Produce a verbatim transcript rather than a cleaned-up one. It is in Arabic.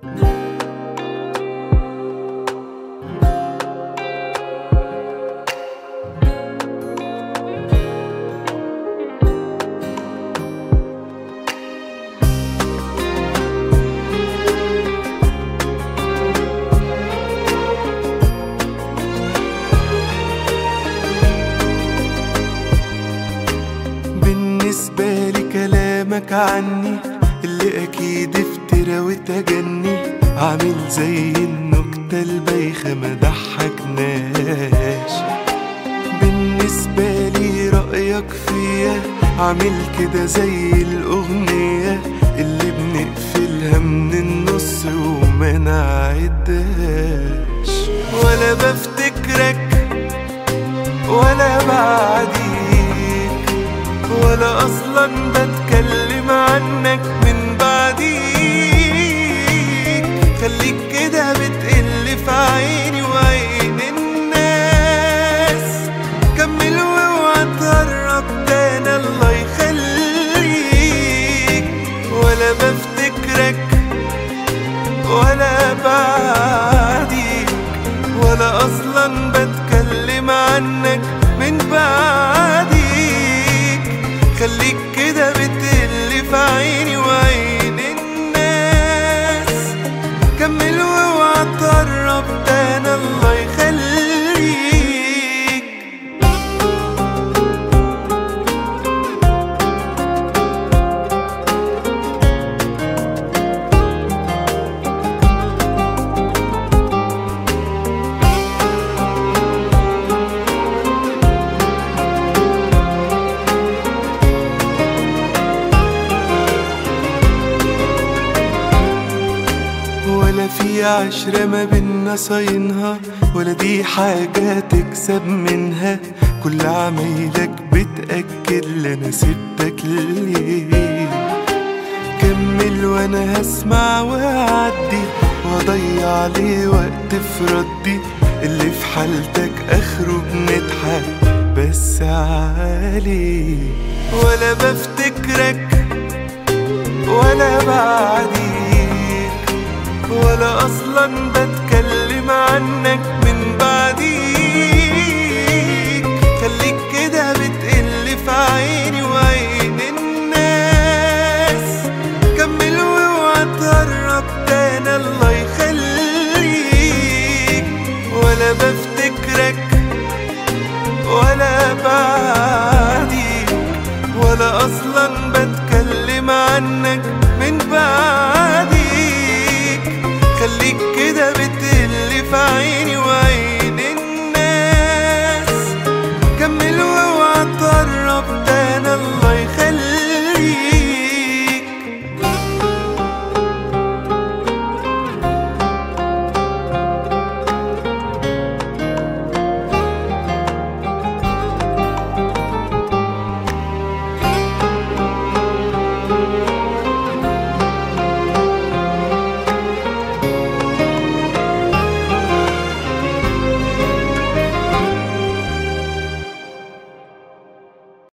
بالنسبة لي كلامك عني اللي أكيد افترى وتجني، عامل زي النكتة البايخة ما ضحكناش. بالنسبة لي رأيك فيا عامل كده زي الأغنية اللي بنقفلها من النص وما نعدهاش. ولا بفتكرك ولا بعديك ولا أصلا بتكلم عنك من بعديك. خليك كده بتقل في عيني وعين الناس، كمل واوعى تقرب تاني الله يخليك. ولا بفتكرك ولا بعديك ولا أصلا بتكلم عنك من بعديك. خليك كده بتقل في عيني وعين الناس، كمل واوعى تقرب تاني الله يخليك. ولا في عشرة ما بينا صاينها، ولا دي حاجة تكسب منها. كل عمايلك بتأكد لأنا سبتك ليه. كمل وانا هسمع واعدي واضيع عليه وقت في ردي. اللي في حالتك اخره بنضحك بس عليه. ولا بفتكرك ولا بعديك ولا أصلا بتكلم عنك من بعديك. خليك كده بتقل في عيني وعين الناس، كمل واوعى تقرب تاني الله